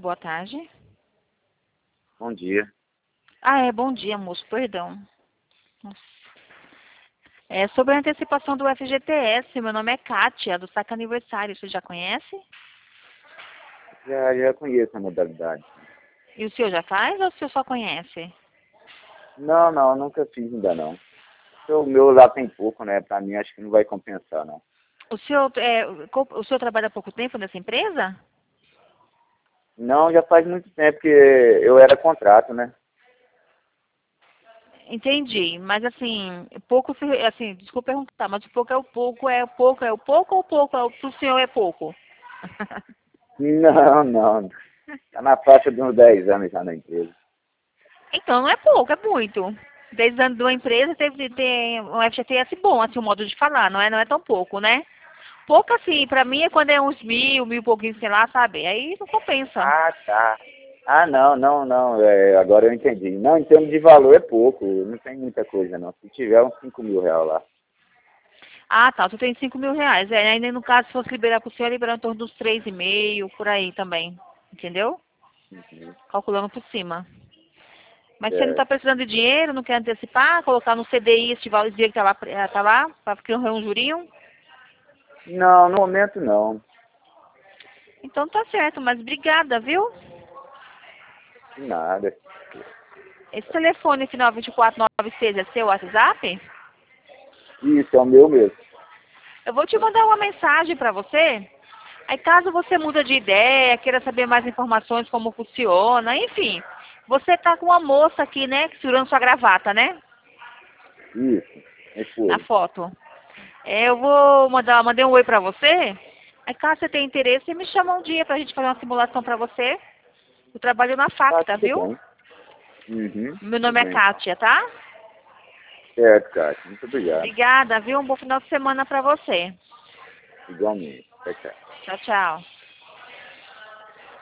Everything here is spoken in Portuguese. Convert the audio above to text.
boa tarde. Bom dia. Bom dia, moço, perdão. Nossa. É sobre a antecipação do FGTS. Meu nome é Kátia, do Saca Aniversário. Você já conhece? Já conheço a modalidade. E o senhor já faz ou o senhor só conhece? Não, nunca fiz ainda não. O meu lá tem pouco, né? Pra mim acho que não vai compensar, não. O senhor trabalha há pouco tempo nessa empresa? Não, já faz muito tempo que eu era contrato, né? Entendi, mas assim, pouco, assim, desculpa perguntar, mas o pouco é o pouco, é o pouco, é o pouco ou pouco pro senhor é pouco? Não. Tá na faixa de uns 10 anos já na empresa. Então não é pouco, é muito. 10 anos de uma empresa tem um FGTS bom, assim, o modo de falar, não é tão pouco, né? Pouco assim, pra mim é quando é uns mil e pouquinho, sei lá, sabe? Aí não compensa. Ah, tá. Não. Agora eu entendi. Não, em termos de valor é pouco. Não tem muita coisa, não. Se tiver uns 5 mil reais lá. Ah, tá, tu tem 5 mil reais. Aí no caso, se fosse liberar pro senhor, liberar em torno dos 3,5, por aí também. Entendeu? Uhum. Calculando por cima. Mas você não É. está precisando de dinheiro, não quer antecipar, colocar no CDI esse valor que tá lá para criar um jurinho? Não, no momento não. Então tá certo, mas obrigada, viu? Nada. Esse telefone final 2496 é seu WhatsApp? Isso, é o meu mesmo. Eu vou te mandar uma mensagem para você. Aí caso você muda de ideia, queira saber mais informações como funciona, enfim. Você tá com uma moça aqui, né, segurando sua gravata, né? Isso. É Na foi. foto. Eu vou mandei um oi pra você. Aí caso você tenha interesse, você me chama um dia pra gente fazer uma simulação pra você. Eu trabalho na Tá, Facta, tudo viu? bem. Uhum, Meu tudo nome é bem. Kátia, tá? Certo, Cássio. Muito obrigado. Obrigada, viu? Um bom final de semana pra você. Igualmente. Tchau, tchau. Tchau, tchau.